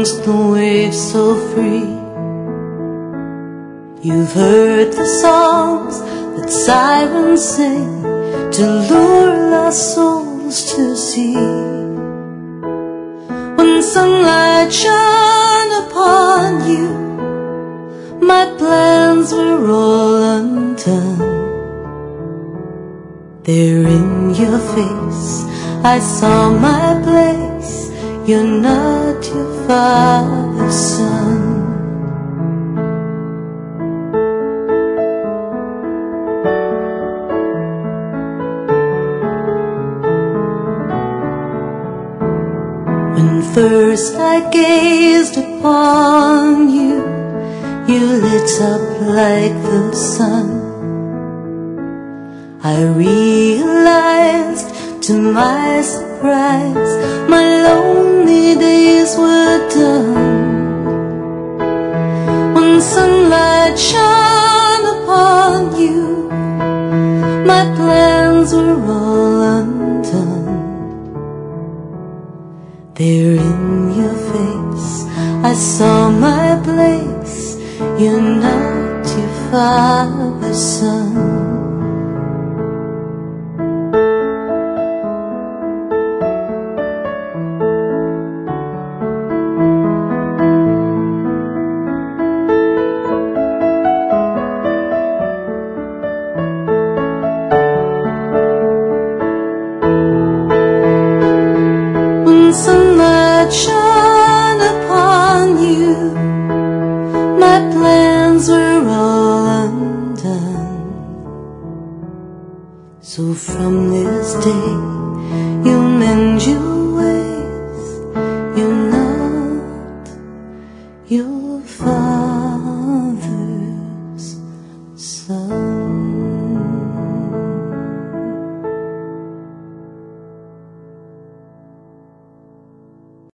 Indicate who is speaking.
Speaker 1: burst the waves so free. You've heard the songs that sirens sing to lure lost souls to sea. When sunlight shone upon you, my plans were all undone. There in your face I saw my place. You're not your father's son. When first I gazed upon you, you lit up like the sun. I realized to my surprise my lonely days were done. When sunlight shone upon you, my plans were all undone. There in your face I saw my place. You're not your father's son. When sunlight shone upon you, my plans were all undone. So from this day you'll mend your